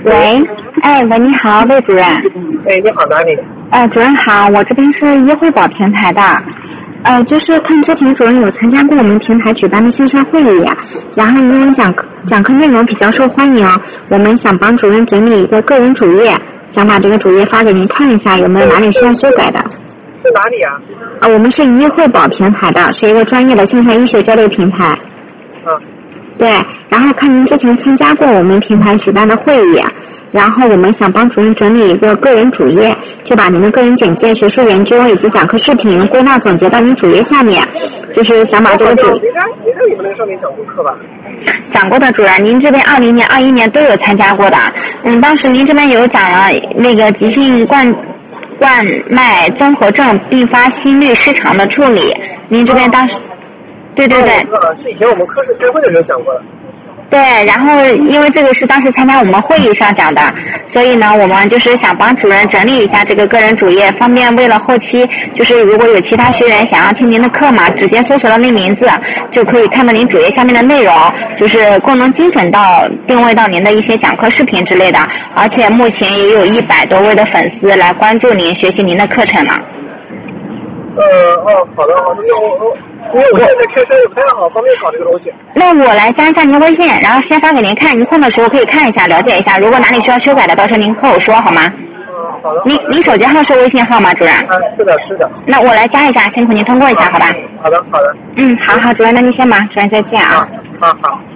喂，喂，你好，魏主任。 你好，哪里？ 主任好，我这边是医惠宝平台的。就是看之前主任有参加过我们平台举办的线上会议，然后因为讲课内容比较受欢迎，我们想帮主任整理一个个人主页，想把这个主页发给您看一下，有没有哪里需要修改的。 是哪里啊？ 我们是医惠宝平台的，是一个专业的线上医学交流平台。对，然后看您之前参加过我们平台举办的会议，然后我们想帮主任整理一个个人主页，就把您的个人简介、学术研究以及讲课视频归纳总结到您主页下面，就是想把这个你在你们那上面讲过课吧？ 讲过的主任，您这边20年、21年都有参加过的。当时您这边有讲了那个急性冠脉综合症并发心律失常的处理，您这边当时。对， 是以前我们科室开会的时候讲过的。 对，然后因为这个是当时参加我们会议上讲的，所以呢，我们就是想帮主任整理一下这个个人主页，方便为了后期就是如果有其他学员想要听您的课嘛，直接搜索到那名字就可以看到您主页下面的内容，就是更能精准到定位到您的一些讲课视频之类的，而且目前也有100多位的粉丝来关注您学习您的课程了。 好的，因为我现在开车也不太好，方便搞这个东西。 那我来加一下您的微信，然后先发给您看，您空的时候可以看一下，了解一下。如果哪里需要修改的，到时候您和我说好吗？ 好的。 您手机号是微信号吗，主任？ 是的。 那我来加一下，辛苦您通过一下，好吧？ 好的。 好，主任，那您先忙，主任再见啊。 好。